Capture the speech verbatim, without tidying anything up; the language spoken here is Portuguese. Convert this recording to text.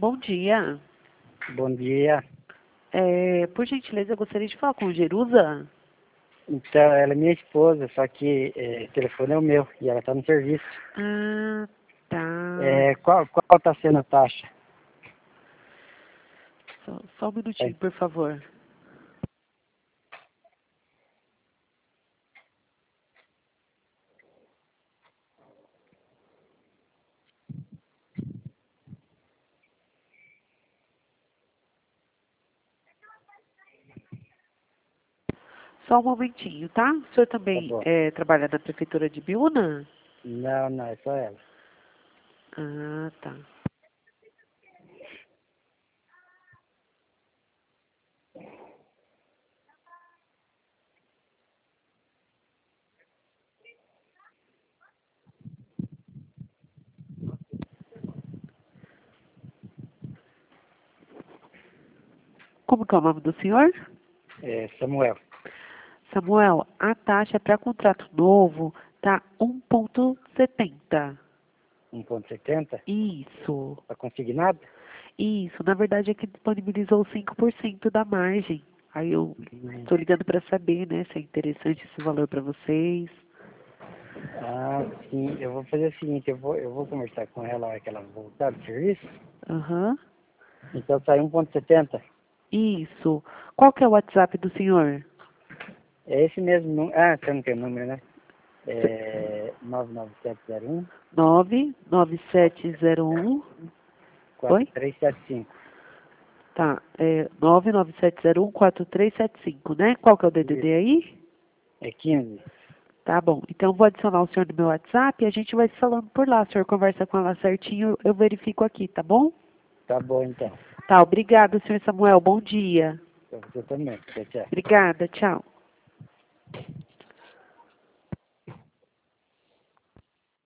Bom dia. Bom dia. É, por gentileza, eu gostaria de falar com o Jerusa. Então, ela é minha esposa, só que é, o telefone é o meu e ela está no serviço. Ah, tá. É, qual qual está sendo a taxa? Só, só um É, minutinho, por favor. Só um momentinho, tá? O senhor tá também bom. é, trabalha na prefeitura de Biúna? Não, não, é só ela. Ah, tá. Como que é o nome do senhor? É, Samuel. Samuel, a taxa para contrato novo tá um ponto setenta. um ponto setenta? Isso. Está consignado? Isso. Na verdade é que disponibilizou cinco por cento da margem. Aí eu Hum. estou ligando para saber, né, se é interessante esse valor para vocês. Ah, sim. Eu vou fazer o seguinte, eu vou, eu vou conversar com ela na hora que ela voltar do serviço. Aham. Então sai um ponto setenta. Isso. Qual que é o WhatsApp do senhor? É esse mesmo número. Ah, você não tem o número, né? É nove nove sete zero um nove nove sete zero um. quatro Oi? três sete cinco. Tá. É nove nove sete zero um quatro três sete cinco, né? Qual que é o D D D Isso. aí? É quinze. Tá bom. Então, vou adicionar o senhor no meu WhatsApp e a gente vai se falando por lá. O senhor conversa com ela certinho, eu verifico aqui, tá bom? Tá bom, então. Tá, obrigada, senhor Samuel. Bom dia. Pra você também. Tchau, tchau. Obrigada, tchau.